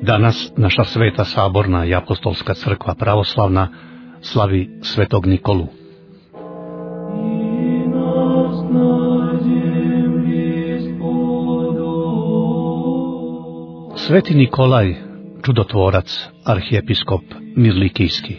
Danas naša sveta saborna i apostolska crkva pravoslavna slavi svetog Nikolu. Sveti Nikolaj, čudotvorac, arhijepiskop Mirlikijski.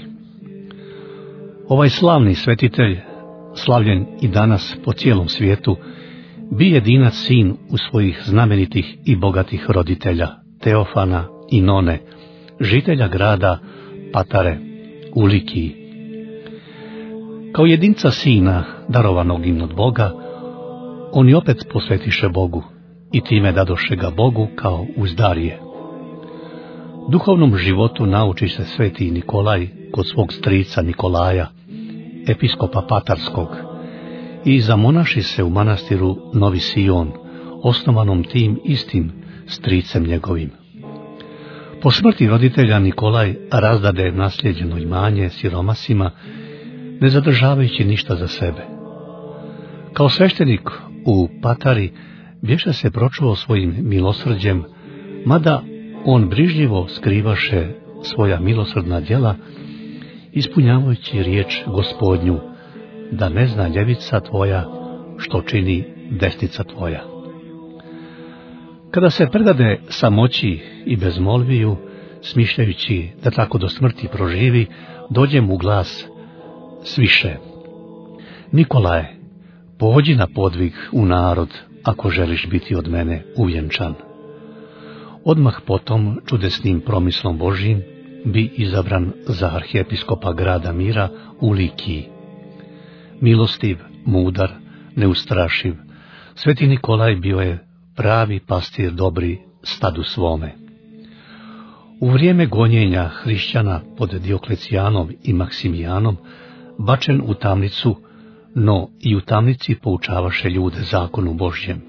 Ovaj slavni svetitelj, slavljen i danas po cijelom svijetu, bi jedinac sin u svojih znamenitih i bogatih roditelja, Teofana i None, žitelja grada Patare u Likiji. Kao jedinca sina, darovanog im od Boga, oni opet posvetiše Bogu i time dadoše ga Bogu kao uzdarje. Duhovnom životu nauči se sveti Nikolaj kod svog strica Nikolaja, episkopa Patarskog, i zamonaši se u manastiru Novi Sion, osnovanom tim istim stricem njegovim. Po smrti roditelja Nikolaj razdade nasljeđeno imanje siromasima, ne zadržavajući ništa za sebe. Kao sveštenik u Patari bješe se pročuo svojim milosrđem, mada on brižljivo skrivaše svoja milosrdna djela, ispunjavajući riječ Gospodnju, da ne zna ljevica tvoja što čini desnica tvoja. Kada se predade samoći i bezmolviju, smišljajući da tako do smrti proživi, dođe mu glas sviše: Nikolaje, pođi na podvig u narod, ako želiš biti od mene uvjenčan. Odmah potom, čudesnim promislom Božjim, bi izabran za arhijepiskopa grada Mira u Likiji. Milostiv, mudar, neustrašiv, sveti Nikolaj bio je pravi pastir dobri stadu svome. U vrijeme gonjenja hrišćana pod Dioklecijanom i Maksimijanom bačen u tamnicu, no i u tamnici poučavaše ljude zakonu Božjem.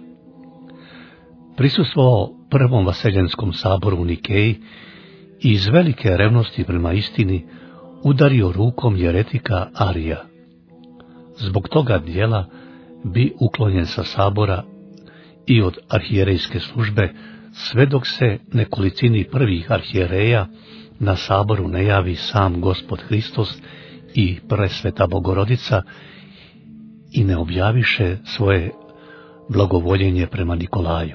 Prisustvovao prvom vaseljenskom saboru u Nikeji i iz velike revnosti prema istini udario rukom jeretika Arija. Zbog toga djela bi uklonjen sa sabora i od arhijerejske službe, sve dok se nekolicini prvih arhijereja na saboru ne javi sam Gospod Hristos i presveta Bogorodica i ne objaviše svoje blagovoljenje prema Nikolaju.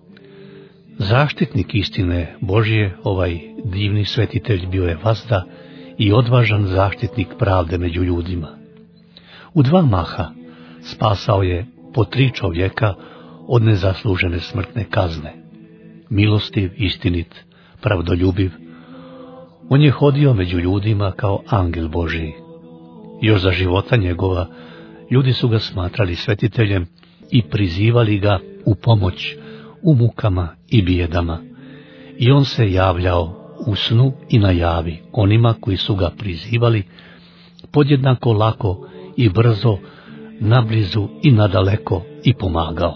Zaštitnik istine Božje, ovaj divni svetitelj, bio je vazda i odvažan zaštitnik pravde među ljudima. U 2 maha spasao je po 3 čovjeka od nezaslužene smrtne kazne. Milostiv, istinit, pravdoljubiv, on je hodio među ljudima kao angel Božji. Još za života njegova ljudi su ga smatrali svetiteljem i prizivali ga u pomoć u mukama i bijedama. I on se javljao u snu i na javi onima koji su ga prizivali, podjednako lako i brzo, nablizu i nadaleko, i pomagao.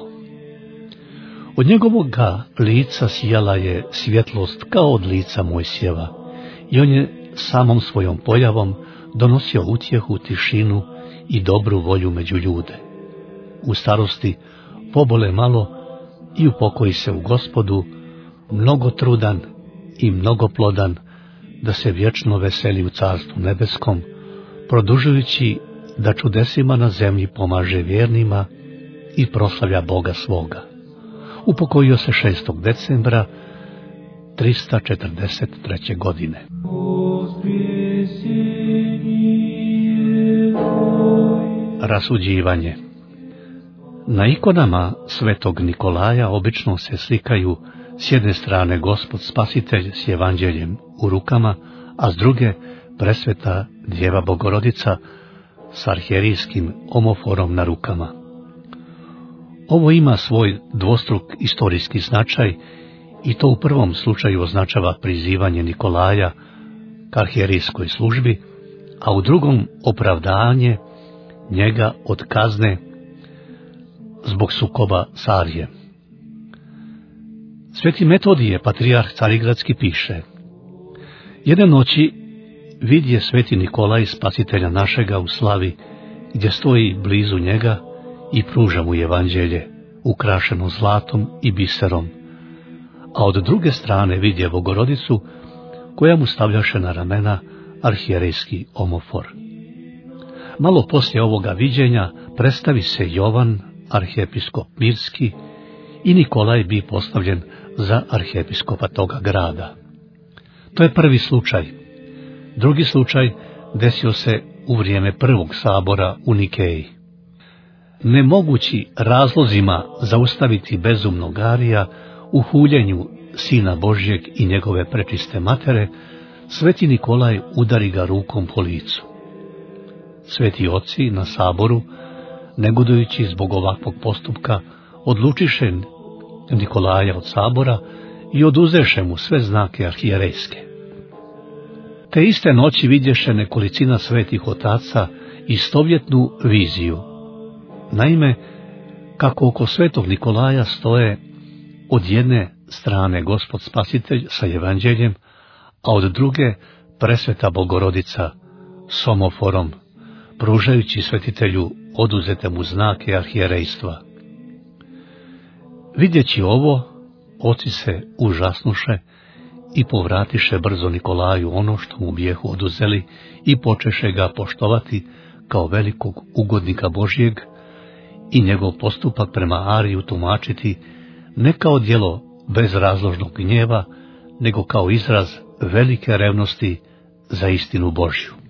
Od njegovog lica sijala je svjetlost kao od lica Mojsijeva, i on je samom svojom pojavom donosio utjehu, tišinu i dobru volju među ljude. U starosti pobole malo i upokoji se u Gospodu, mnogo trudan i mnogo plodan, da se vječno veseli u Carstvu nebeskom, produžujući da čudesima na zemlji pomaže vjernima i proslavlja Boga svoga. Upokojio se 6. decembra 343. godine. Rasuđivanje. Na ikonama svetog Nikolaja obično se slikaju s jedne strane Gospod Spasitelj s evanđeljem u rukama, a s druge presveta Djeva Bogorodica s arhijerijskim omoforom na rukama. Ovo ima svoj dvostruk istorijski značaj i to u prvom slučaju označava prizivanje Nikolaja k arhijerijskoj službi, a u drugom opravdanje njega od kazne zbog sukoba s Arijem. Sveti Metodije, patrijarh Carigradski, piše: jedne noći vidje sveti Nikolaj spasitelja našega u slavi, gdje stoji blizu njega i pruža mu evanđelje, ukrašeno zlatom i biserom, a od druge strane vidje Bogorodicu, koja mu stavljaše na ramena arhijerejski omofor. Malo poslije ovoga viđenja predstavi se Jovan, arhijepiskop Mirski, i Nikolaj bi postavljen za arhijepiskopa toga grada. To je prvi slučaj. Drugi slučaj desio se u vrijeme prvog sabora u Nikeji. Nemogući razlozima zaustaviti bezumnog Arija u huljenju Sina Božjeg i njegove prečiste matere, sveti Nikolaj udari ga rukom po licu. Sveti oci na saboru, negodujući zbog ovakvog postupka, odlučiše Nikolaja od sabora i oduzeše mu sve znake arhijerejske. Te iste noći vidješe nekolicina svetih otaca istovjetnu viziju. Naime, kako oko svetog Nikolaja stoje od jedne strane Gospod Spasitelj sa evanđeljem, a od druge presveta Bogorodica s omoforom, pružajući svetitelju oduzete mu znake arhijerejstva. Vidjeći ovo, oci se užasnuše i povratiše brzo Nikolaju ono što mu bijehu oduzeli i počeše ga poštovati kao velikog ugodnika Božjeg i njegov postupak prema Ariju tumačiti ne kao djelo bezrazložnog gnjeva, nego kao izraz velike revnosti za istinu Božju.